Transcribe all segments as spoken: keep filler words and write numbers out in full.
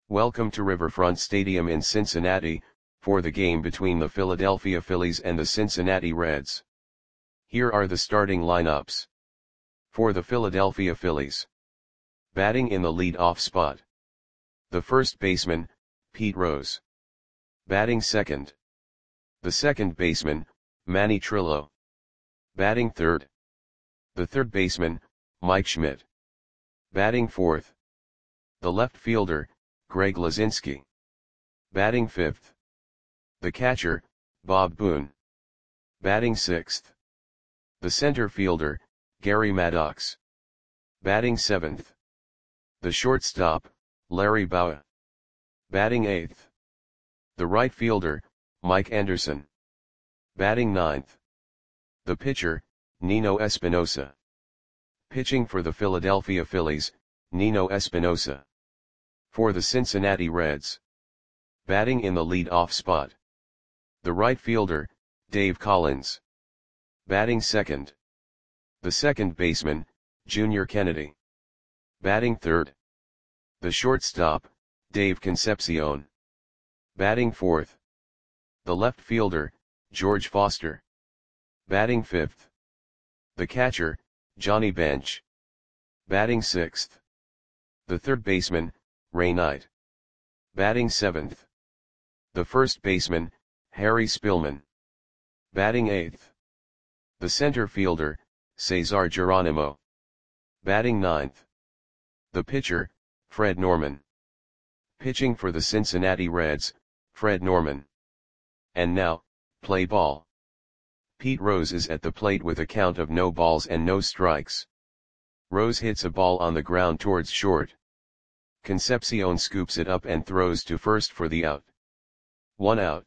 Welcome to Riverfront Stadium in Cincinnati, for the game between the Philadelphia Phillies and the Cincinnati Reds. Here are the starting lineups. For the Philadelphia Phillies. Batting in the lead-off spot. The first baseman, Pete Rose. Batting second. The second baseman, Manny Trillo. Batting third. The third baseman, Mike Schmidt. Batting fourth. The left fielder, Greg Luzinski. Batting fifth. The catcher, Bob Boone. Batting sixth. The center fielder, Gary Maddox. Batting seventh. The shortstop, Larry Bowa. Batting eighth. The right fielder, Mike Anderson. Batting ninth. The pitcher, Nino Espinosa. Pitching for the Philadelphia Phillies, Nino Espinosa. For the Cincinnati Reds. Batting in the lead-off spot. The right fielder, Dave Collins. Batting second. The second baseman, Junior Kennedy. Batting third. The shortstop, Dave Concepcion. Batting fourth. The left fielder, George Foster. Batting fifth. The catcher, Johnny Bench. Batting sixth. The third baseman, Ray Knight. Batting seventh. The first baseman, Harry Spillman. Batting eighth. The center fielder, Cesar Geronimo. Batting ninth. The pitcher, Fred Norman. Pitching for the Cincinnati Reds, Fred Norman. And now, play ball. Pete Rose is at the plate with a count of no balls and no strikes. Rose hits a ball on the ground towards short. Concepcion scoops it up and throws to first for the out. One out.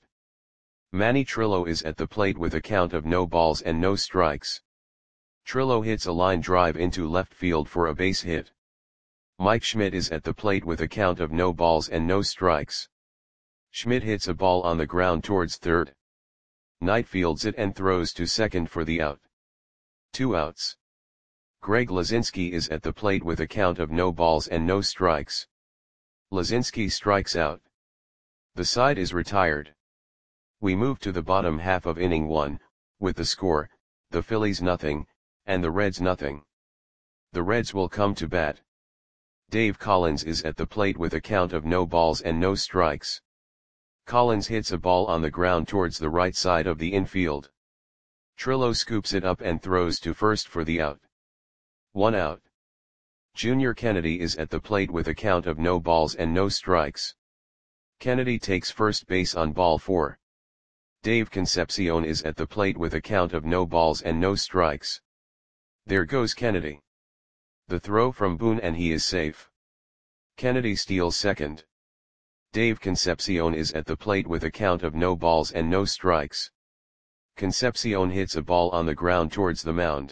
Manny Trillo is at the plate with a count of no balls and no strikes. Trillo hits a line drive into left field for a base hit. Mike Schmidt is at the plate with a count of no balls and no strikes. Schmidt hits a ball on the ground towards third. Knight fields it and throws to second for the out. Two outs. Greg Luzinski is at the plate with a count of no balls and no strikes. Luzinski strikes out. The side is retired. We move to the bottom half of inning one, with the score, the Phillies nothing, and the Reds nothing. The Reds will come to bat. Dave Collins is at the plate with a count of no balls and no strikes. Collins hits a ball on the ground towards the right side of the infield. Trillo scoops it up and throws to first for the out. One out. Junior Kennedy is at the plate with a count of no balls and no strikes. Kennedy takes first base on ball four. Dave Concepcion is at the plate with a count of no balls and no strikes. There goes Kennedy. The throw from Boone and he is safe. Kennedy steals second. Dave Concepcion is at the plate with a count of no balls and no strikes. Concepcion hits a ball on the ground towards the mound.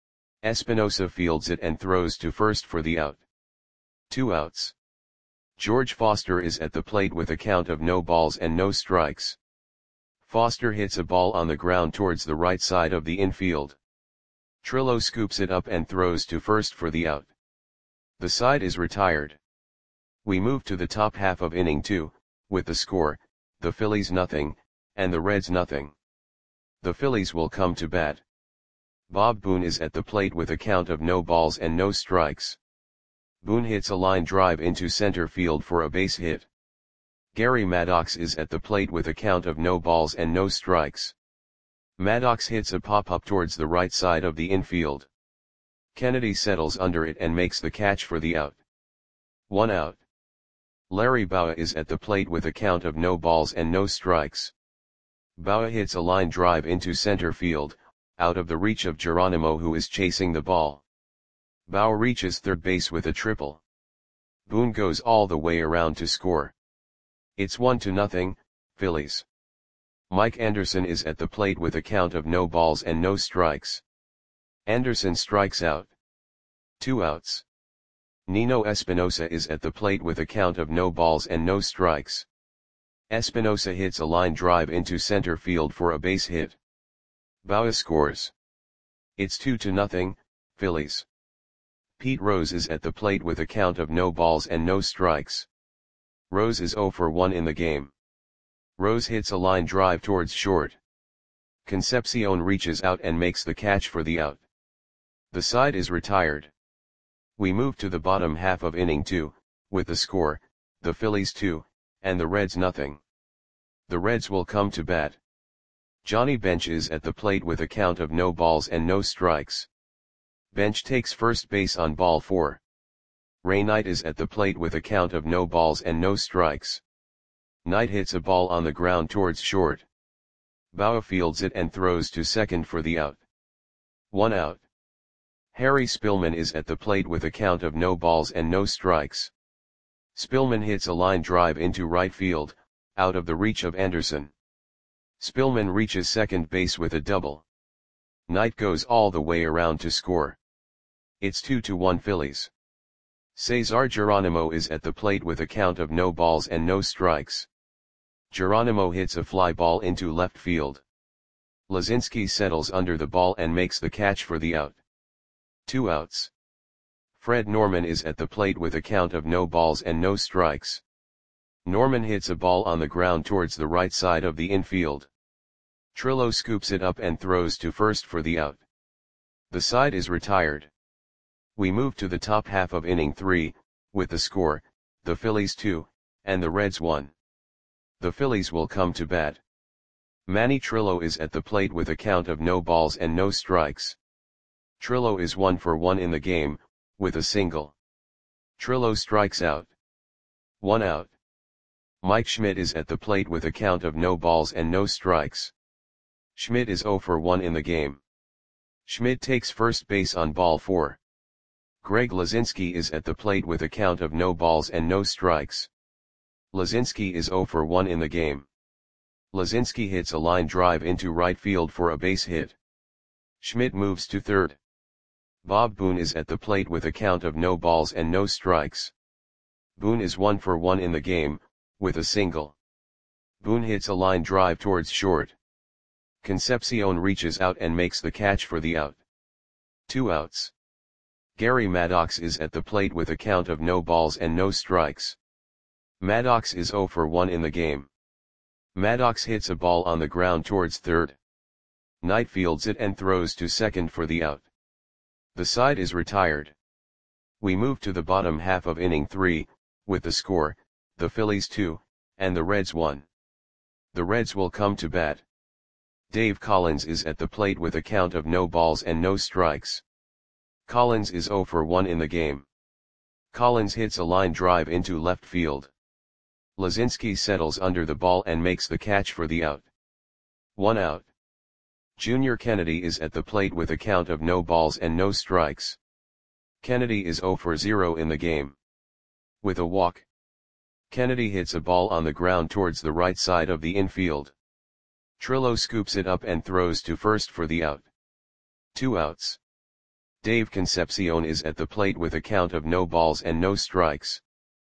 Espinosa fields it and throws to first for the out. Two outs. George Foster is at the plate with a count of no balls and no strikes. Foster hits a ball on the ground towards the right side of the infield. Trillo scoops it up and throws to first for the out. The side is retired. We move to the top half of inning two, with the score, the Phillies nothing, and the Reds nothing. The Phillies will come to bat. Bob Boone is at the plate with a count of no balls and no strikes. Boone hits a line drive into center field for a base hit. Gary Maddox is at the plate with a count of no balls and no strikes. Maddox hits a pop-up towards the right side of the infield. Kennedy settles under it and makes the catch for the out. One out. Larry Bowa is at the plate with a count of no balls and no strikes. Bowa hits a line drive into center field, out of the reach of Geronimo who is chasing the ball. Bowa reaches third base with a triple. Boone goes all the way around to score. It's one to nothing, Phillies. Mike Anderson is at the plate with a count of no balls and no strikes. Anderson strikes out. Two outs. Nino Espinosa is at the plate with a count of no balls and no strikes. Espinosa hits a line drive into center field for a base hit. Bowa scores. It's two to nothing, Phillies. Pete Rose is at the plate with a count of no balls and no strikes. Rose is zero for one in the game. Rose hits a line drive towards short. Concepcion reaches out and makes the catch for the out. The side is retired. We move to the bottom half of inning two, with the score, the Phillies two, and the Reds nothing. The Reds will come to bat. Johnny Bench is at the plate with a count of no balls and no strikes. Bench takes first base on ball four. Ray Knight is at the plate with a count of no balls and no strikes. Knight hits a ball on the ground towards short. Bauer fields it and throws to second for the out. One out. Harry Spillman is at the plate with a count of no balls and no strikes. Spillman hits a line drive into right field, out of the reach of Anderson. Spillman reaches second base with a double. Knight goes all the way around to score. It's two to one Phillies. Cesar Geronimo is at the plate with a count of no balls and no strikes. Geronimo hits a fly ball into left field. Lazinski settles under the ball and makes the catch for the out. Two outs. Fred Norman is at the plate with a count of no balls and no strikes. Norman hits a ball on the ground towards the right side of the infield. Trillo scoops it up and throws to first for the out. The side is retired. We move to the top half of inning three, with the score, the Phillies two, and the Reds one. The Phillies will come to bat. Manny Trillo is at the plate with a count of no balls and no strikes. Trillo is one for one in the game, with a single. Trillo strikes out. One out. Mike Schmidt is at the plate with a count of no balls and no strikes. Schmidt is zero for one in the game. Schmidt takes first base on ball four. Greg Lazinski is at the plate with a count of no balls and no strikes. Lazinski is zero for one in the game. Lazinski hits a line drive into right field for a base hit. Schmidt moves to third. Bob Boone is at the plate with a count of no balls and no strikes. Boone is one for one in the game, with a single. Boone hits a line drive towards short. Concepcion reaches out and makes the catch for the out. Two outs. Gary Maddox is at the plate with a count of no balls and no strikes. Maddox is zero for one in the game. Maddox hits a ball on the ground towards third. Knight fields it and throws to second for the out. The side is retired. We move to the bottom half of inning three, with the score, the Phillies two, and the Reds one. The Reds will come to bat. Dave Collins is at the plate with a count of no balls and no strikes. Collins is zero for one in the game. Collins hits a line drive into left field. Lazinski settles under the ball and makes the catch for the out. One out. Junior Kennedy is at the plate with a count of no balls and no strikes. Kennedy is zero for zero in the game. With a walk. Kennedy hits a ball on the ground towards the right side of the infield. Trillo scoops it up and throws to first for the out. Two outs. Dave Concepcion is at the plate with a count of no balls and no strikes.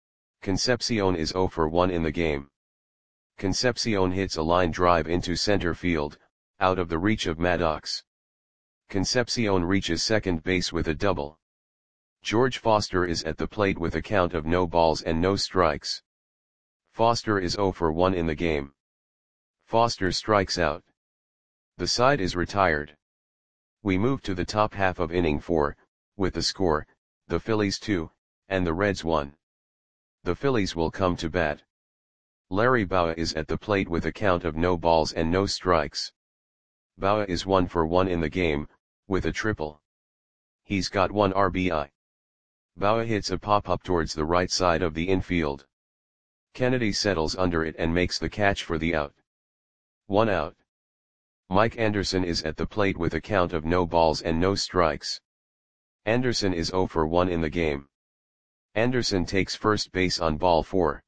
Concepcion is zero for one in the game. Concepcion hits a line drive into center field, out of the reach of Maddox. Concepcion reaches second base with a double. George Foster is at the plate with a count of no balls and no strikes. Foster is zero for one in the game. Foster strikes out. The side is retired. We move to the top half of inning four, with the score, the Phillies two, and the Reds one. The Phillies will come to bat. Larry Bowa is at the plate with a count of no balls and no strikes. Bowa is one for one in the game, with a triple. He's got one R B I. Bowa hits a pop-up towards the right side of the infield. Kennedy settles under it and makes the catch for the out. One out. Mike Anderson is at the plate with a count of no balls and no strikes. Anderson is zero for one in the game. Anderson takes first base on ball four.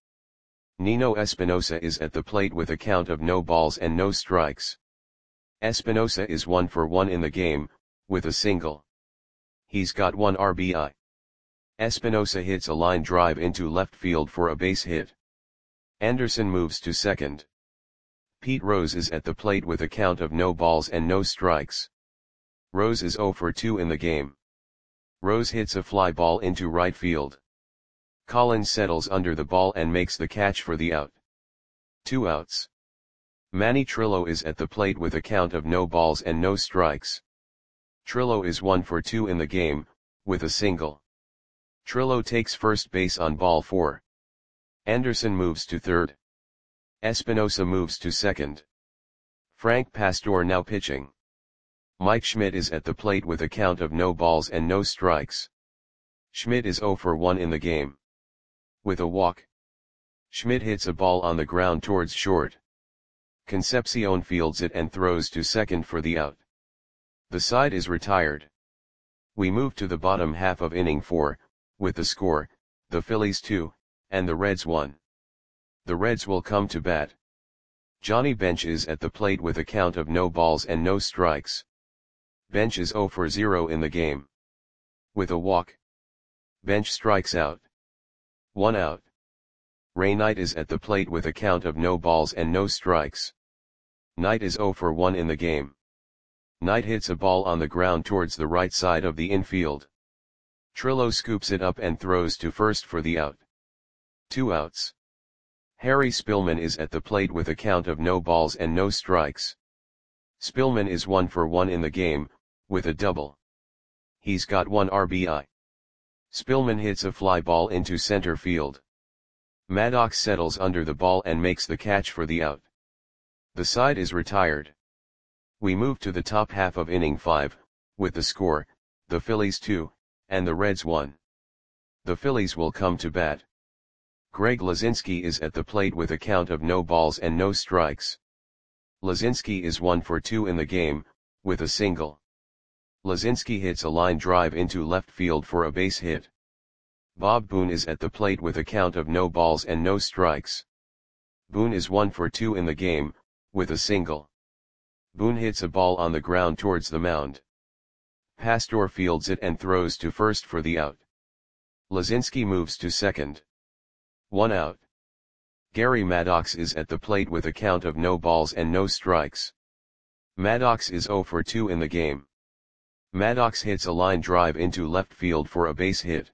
Nino Espinosa is at the plate with a count of no balls and no strikes. Espinosa is one for one in the game, with a single. He's got one R B I. Espinosa hits a line drive into left field for a base hit. Anderson moves to second. Pete Rose is at the plate with a count of no balls and no strikes. Rose is zero for two in the game. Rose hits a fly ball into right field. Collins settles under the ball and makes the catch for the out. Two outs. Manny Trillo is at the plate with a count of no balls and no strikes. Trillo is one for two in the game, with a single. Trillo takes first base on ball four. Anderson moves to third. Espinosa moves to second. Frank Pastor now pitching. Mike Schmidt is at the plate with a count of no balls and no strikes. Schmidt is zero for one in the game. With a walk. Schmidt hits a ball on the ground towards short. Concepcion fields it and throws to second for the out. The side is retired. We move to the bottom half of inning four, with the score, the Phillies two, and the Reds one. The Reds will come to bat. Johnny Bench is at the plate with a count of no balls and no strikes. Bench is zero for zero in the game. With a walk. Bench strikes out. One out. Ray Knight is at the plate with a count of no balls and no strikes. Knight is zero for one in the game. Knight hits a ball on the ground towards the right side of the infield. Trillo scoops it up and throws to first for the out. Two outs. Harry Spillman is at the plate with a count of no balls and no strikes. Spillman is one for one in the game, with a double. He's got one R B I. Spillman hits a fly ball into center field. Maddox settles under the ball and makes the catch for the out. The side is retired. We move to the top half of inning five, with the score, the Phillies two, and the Reds one. The Phillies will come to bat. Greg Lazinski is at the plate with a count of no balls and no strikes. Lazinski is one for two in the game, with a single. Lazinski hits a line drive into left field for a base hit. Bob Boone is at the plate with a count of no balls and no strikes. Boone is one for two in the game, with a single. Boone hits a ball on the ground towards the mound. Pastor fields it and throws to first for the out. Lazinski moves to second. One out. Gary Maddox is at the plate with a count of no balls and no strikes. Maddox is zero for two in the game. Maddox hits a line drive into left field for a base hit.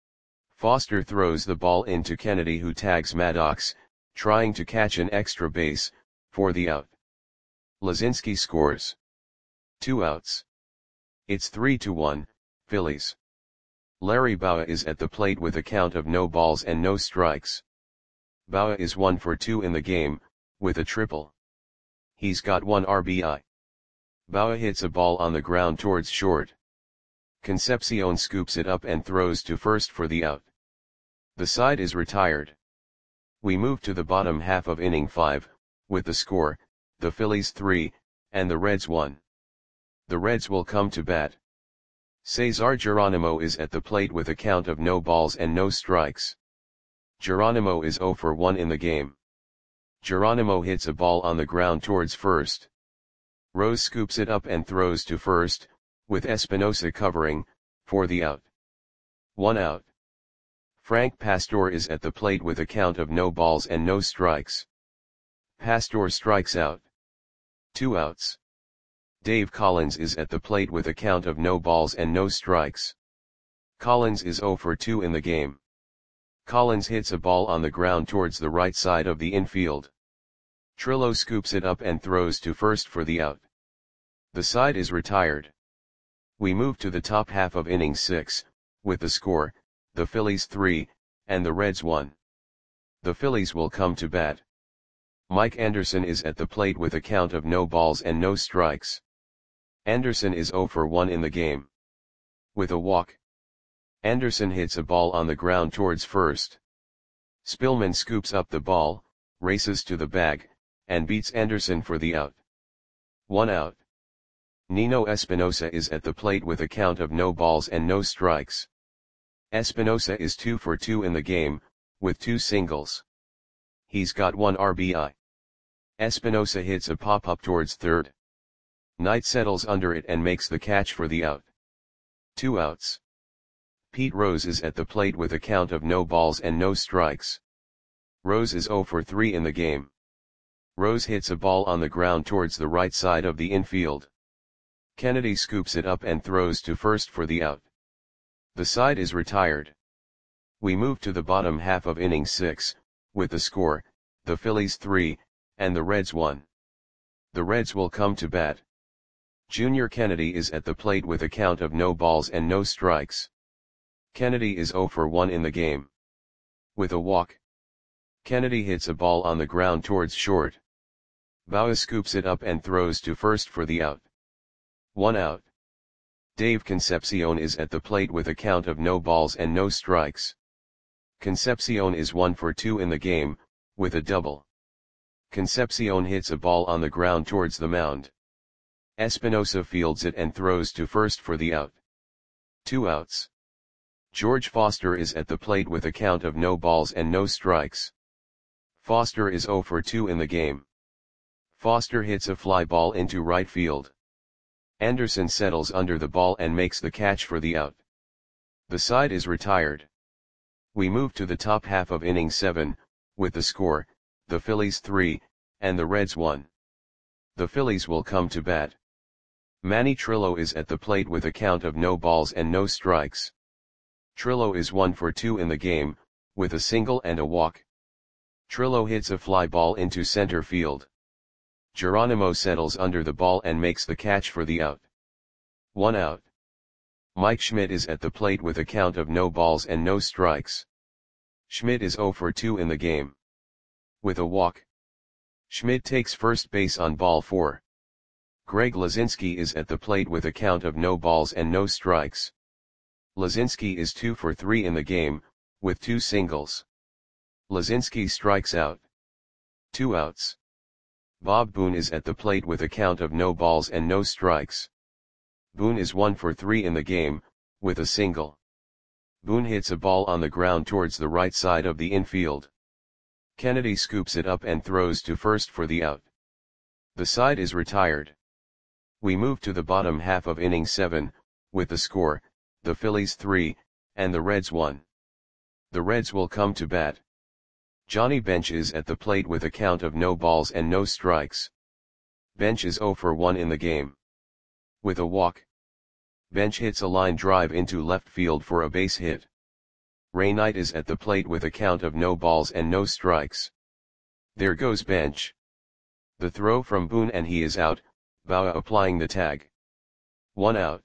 Foster throws the ball into Kennedy, who tags Maddox, trying to catch an extra base, for the out. Lazinski scores. Two outs. It's three to one, Phillies. Larry Bowa is at the plate with a count of no balls and no strikes. Bowa is one for two in the game, with a triple. He's got one R B I. Bowa hits a ball on the ground towards short. Concepcion scoops it up and throws to first for the out. The side is retired. We move to the bottom half of inning five, with the score, the Phillies three, and the Reds one. The Reds will come to bat. Cesar Geronimo is at the plate with a count of no balls and no strikes. Geronimo is zero for one in the game. Geronimo hits a ball on the ground towards first. Rose scoops it up and throws to first, with Espinosa covering, for the out. One out. Frank Pastor is at the plate with a count of no balls and no strikes. Pastor strikes out. Two outs. Dave Collins is at the plate with a count of no balls and no strikes. Collins is zero for two in the game. Collins hits a ball on the ground towards the right side of the infield. Trillo scoops it up and throws to first for the out. The side is retired. We move to the top half of inning six, with the score, the Phillies three, and the Reds one. The Phillies will come to bat. Mike Anderson is at the plate with a count of no balls and no strikes. Anderson is zero for one in the game. With a walk. Anderson hits a ball on the ground towards first. Spillman scoops up the ball, races to the bag, and beats Anderson for the out. One out. Nino Espinosa is at the plate with a count of no balls and no strikes. Espinosa is two for two in the game, with two singles. He's got one R B I. Espinosa hits a pop-up towards third. Knight settles under it and makes the catch for the out. Two outs. Pete Rose is at the plate with a count of no balls and no strikes. Rose is zero for three in the game. Rose hits a ball on the ground towards the right side of the infield. Kennedy scoops it up and throws to first for the out. The side is retired. We move to the bottom half of inning six, with the score, the Phillies three, and the Reds one. The Reds will come to bat. Junior Kennedy is at the plate with a count of no balls and no strikes. Kennedy is oh for one in the game. With a walk, Kennedy hits a ball on the ground towards short. Bauer scoops it up and throws to first for the out. One out. Dave Concepcion is at the plate with a count of no balls and no strikes. Concepcion is one for two in the game, with a double. Concepcion hits a ball on the ground towards the mound. Espinosa fields it and throws to first for the out. Two outs. George Foster is at the plate with a count of no balls and no strikes. Foster is oh for two in the game. Foster hits a fly ball into right field. Anderson settles under the ball and makes the catch for the out. The side is retired. We move to the top half of inning seven, with the score, the Phillies three, and the Reds one. The Phillies will come to bat. Manny Trillo is at the plate with a count of no balls and no strikes. Trillo is one for two in the game, with a single and a walk. Trillo hits a fly ball into center field. Geronimo settles under the ball and makes the catch for the out. One out. Mike Schmidt is at the plate with a count of no balls and no strikes. Schmidt is oh for two in the game. With a walk, Schmidt takes first base on ball four. Greg Lazinski is at the plate with a count of no balls and no strikes. Lazinski is two for three in the game, with two singles. Lazinski strikes out. Two outs. Bob Boone is at the plate with a count of no balls and no strikes. Boone is one for three in the game, with a single. Boone hits a ball on the ground towards the right side of the infield. Kennedy scoops it up and throws to first for the out. The side is retired. We move to the bottom half of inning seven, with the score, the Phillies three, and the Reds one. The Reds will come to bat. Johnny Bench is at the plate with a count of no balls and no strikes. Bench is oh for one in the game. With a walk, Bench hits a line drive into left field for a base hit. Ray Knight is at the plate with a count of no balls and no strikes. There goes Bench. The throw from Boone and he is out, Bauer applying the tag. One out.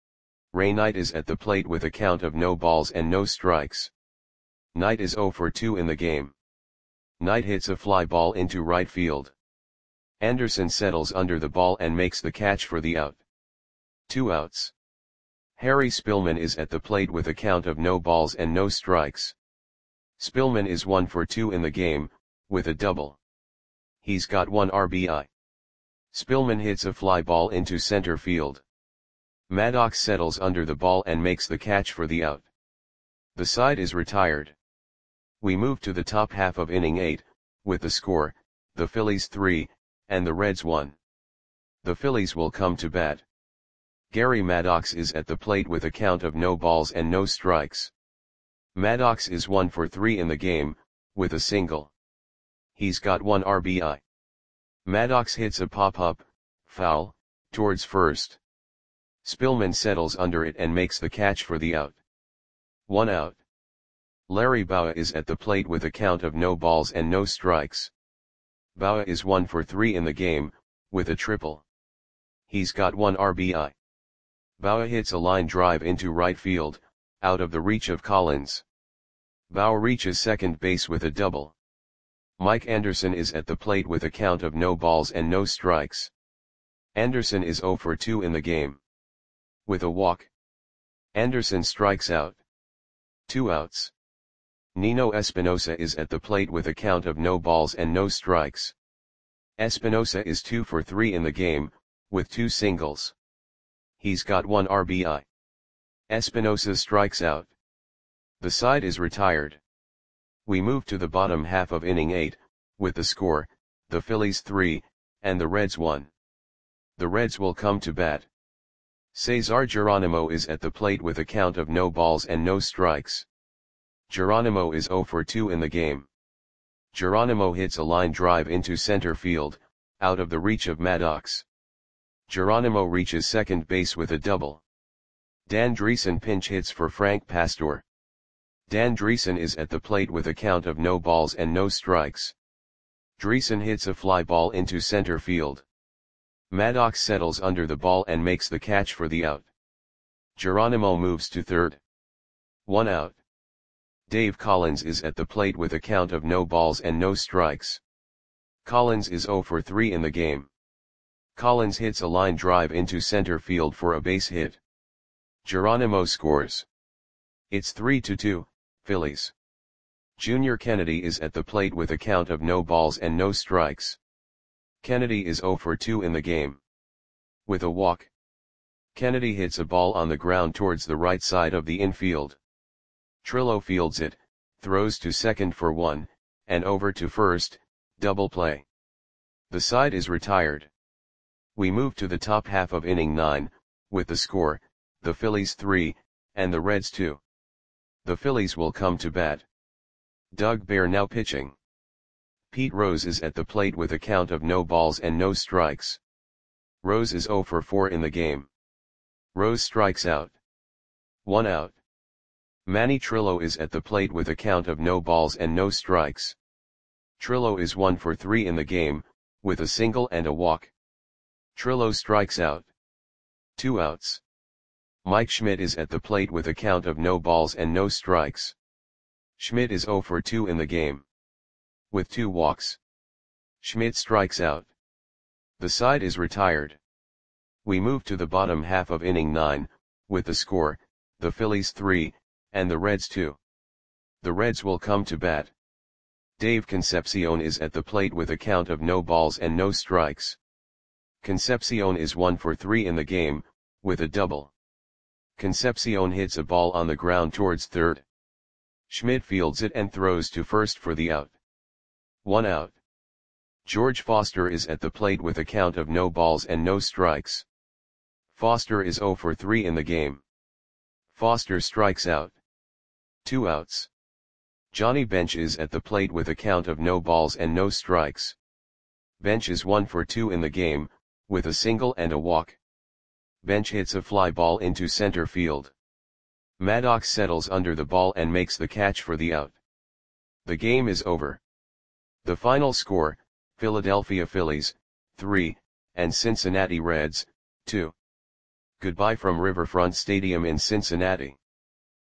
Ray Knight is at the plate with a count of no balls and no strikes. Knight is oh for two in the game. Knight hits a fly ball into right field. Anderson settles under the ball and makes the catch for the out. Two outs. Harry Spillman is at the plate with a count of no balls and no strikes. Spillman is one for two in the game, with a double. He's got one R B I. Spillman hits a fly ball into center field. Maddox settles under the ball and makes the catch for the out. The side is retired. We move to the top half of inning eight, with the score, the Phillies three, and the Reds one. The Phillies will come to bat. Gary Maddox is at the plate with a count of no balls and no strikes. Maddox is one for three in the game, with a single. He's got one R B I. Maddox hits a pop-up, foul, towards first. Spillman settles under it and makes the catch for the out. One out. Larry Bauer is at the plate with a count of no balls and no strikes. Bauer is one for three in the game, with a triple. He's got one R B I. Bauer hits a line drive into right field, out of the reach of Collins. Bauer reaches second base with a double. Mike Anderson is at the plate with a count of no balls and no strikes. Anderson is oh for two in the game. With a walk, Anderson strikes out. Two outs. Nino Espinosa is at the plate with a count of no balls and no strikes. Espinosa is two for three in the game, with two singles. He's got one R B I. Espinosa strikes out. The side is retired. We move to the bottom half of inning eight, with the score, the Phillies three, and the Reds one. The Reds will come to bat. Cesar Geronimo is at the plate with a count of no balls and no strikes. Geronimo is oh for two in the game. Geronimo hits a line drive into center field, out of the reach of Maddox. Geronimo reaches second base with a double. Dan Dreesen pinch hits for Frank Pastor. Dan Driessen is at the plate with a count of no balls and no strikes. Driessen hits a fly ball into center field. Maddox settles under the ball and makes the catch for the out. Geronimo moves to third. One out. Dave Collins is at the plate with a count of no balls and no strikes. Collins is zero for three in the game. Collins hits a line drive into center field for a base hit. Geronimo scores. It's three to two, Phillies. Junior Kennedy is at the plate with a count of no balls and no strikes. Kennedy is zero for two in the game. With a walk, Kennedy hits a ball on the ground towards the right side of the infield. Trillo fields it, throws to second for one, and over to first, double play. The side is retired. We move to the top half of inning nine, with the score, the Phillies three, and the Reds two. The Phillies will come to bat. Doug Bear now pitching. Pete Rose is at the plate with a count of no balls and no strikes. Rose is zero for four in the game. Rose strikes out. One out. Manny Trillo is at the plate with a count of no balls and no strikes. Trillo is one for three in the game, with a single and a walk. Trillo strikes out. Two outs. Mike Schmidt is at the plate with a count of no balls and no strikes. Schmidt is zero for two in the game. With two walks, Schmidt strikes out. The side is retired. We move to the bottom half of inning nine, with the score, the Phillies three, and the Reds two. The Reds will come to bat. Dave Concepcion is at the plate with a count of no balls and no strikes. Concepcion is one for three in the game, with a double. Concepcion hits a ball on the ground towards third. Schmidt fields it and throws to first for the out. One out. George Foster is at the plate with a count of no balls and no strikes. Foster is zero for three in the game. Foster strikes out. Two outs. Johnny Bench is at the plate with a count of no balls and no strikes. Bench is one for two in the game, with a single and a walk. Bench hits a fly ball into center field. Maddox settles under the ball and makes the catch for the out. The game is over. The final score, Philadelphia Phillies, three, and Cincinnati Reds, two. Goodbye from Riverfront Stadium in Cincinnati.